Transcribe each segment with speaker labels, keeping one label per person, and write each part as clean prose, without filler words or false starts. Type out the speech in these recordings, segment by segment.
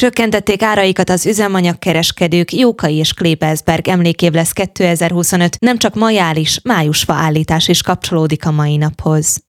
Speaker 1: Csökkentették áraikat az üzemanyagkereskedők, Jókai és Klebersberg emlékév lesz 2025, nem csak majális, májusfa állítás is kapcsolódik a mai naphoz.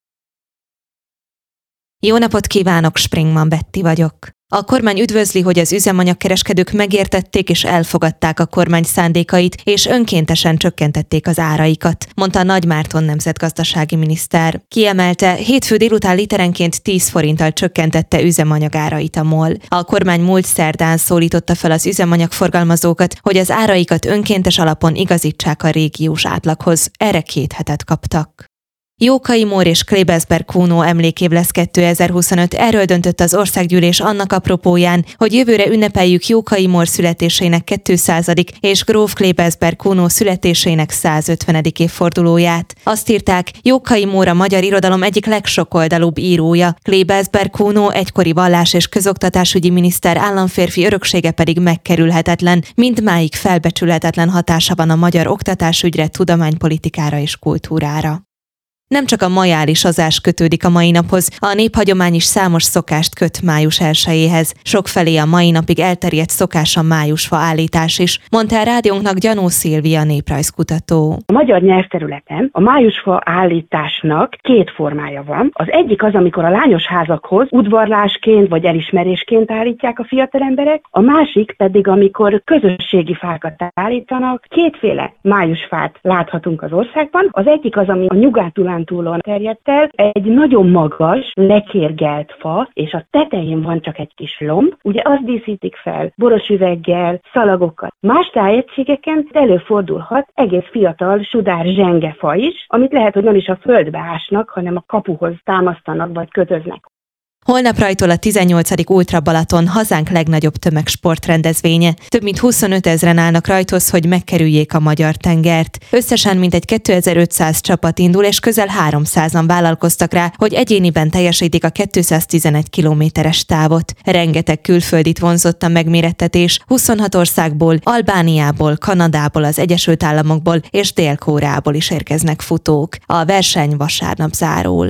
Speaker 1: Jó napot kívánok, Springman Betty vagyok. A kormány üdvözli, hogy az üzemanyagkereskedők megértették és elfogadták a kormány szándékait, és önkéntesen csökkentették az áraikat, mondta Nagy Márton nemzetgazdasági miniszter. Kiemelte, hétfő délután literenként 10 forinttal csökkentette üzemanyagárait a MOL. A kormány múlt szerdán szólította fel az üzemanyagforgalmazókat, hogy az áraikat önkéntes alapon igazítsák a régiós átlaghoz. Erre 2 hetet kaptak. Jókai Mór és Klebersberg Kuno emlékév lesz 2025, erről döntött az országgyűlés annak apropóján, hogy jövőre ünnepeljük Jókai Mór születésének 200. és gróf Klebersberg Kuno születésének 150. évfordulóját. Azt írták, Jókai Mór a magyar irodalom egyik legsokoldalúbb írója, Klebersberg Kuno egykori vallás- és közoktatásügyi miniszter államférfi öröksége pedig megkerülhetetlen, mindmáig felbecsülhetetlen hatása van a magyar oktatásügyre, tudománypolitikára és kultúrára. Nem csak a majálisazás kötődik a mai naphoz, a néphagyomány is számos szokást köt május 1-éhez. Sokfelé a mai napig elterjedt szokás a májusfa állítás is, mondta a rádiónknak Gyanó Szilvia néprajzkutató.
Speaker 2: A magyar nyelvterületen a májusfa állításnak 2 formája van. Az egyik az, amikor a lányos házakhoz udvarlásként vagy elismerésként állítják a fiatal emberek, a másik pedig, amikor közösségi fákat állítanak. 2 májusfát láthatunk az országban. Az egyik az, ami a Nyugat-Dunántúlon terjedt el, egy nagyon magas, lekérgelt fa, és a tetején van csak egy kis lomb. Ugye azt díszítik fel borosüveggel, szalagokkal. Más tájegységeken előfordulhat egész fiatal sudár zsengefa is, amit lehet, hogy nem is a földbe ásnak, hanem a kapuhoz támasztanak vagy kötöznek.
Speaker 1: Holnap rajtol a 18. Ultra Balaton, hazánk legnagyobb tömegsportrendezvénye. Több mint 25 000-en állnak rajthoz, hogy megkerüljék a magyar tengert. Összesen mintegy 2500 csapat indul, és közel 300-an vállalkoztak rá, hogy egyéniben teljesítik a 211 kilométeres távot. Rengeteg külföldit vonzott a megmérettetés, 26 országból, Albániából, Kanadából, az Egyesült Államokból és Dél-Koreából is érkeznek futók. A verseny vasárnap zárul.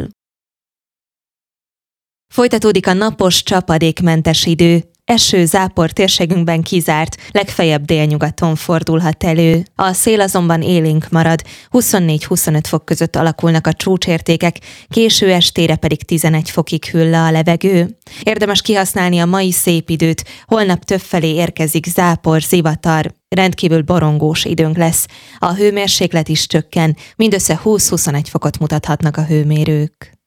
Speaker 1: Folytatódik a napos, csapadékmentes idő. Eső, zápor térségünkben kizárt, legfeljebb délnyugaton fordulhat elő. A szél azonban élénk marad, 24-25 fok között alakulnak a csúcsértékek, késő estére pedig 11 fokig hűl le a levegő. Érdemes kihasználni a mai szép időt, holnap többfelé érkezik zápor, zivatar, rendkívül borongós időnk lesz. A hőmérséklet is csökken, mindössze 20-21 fokot mutathatnak a hőmérők.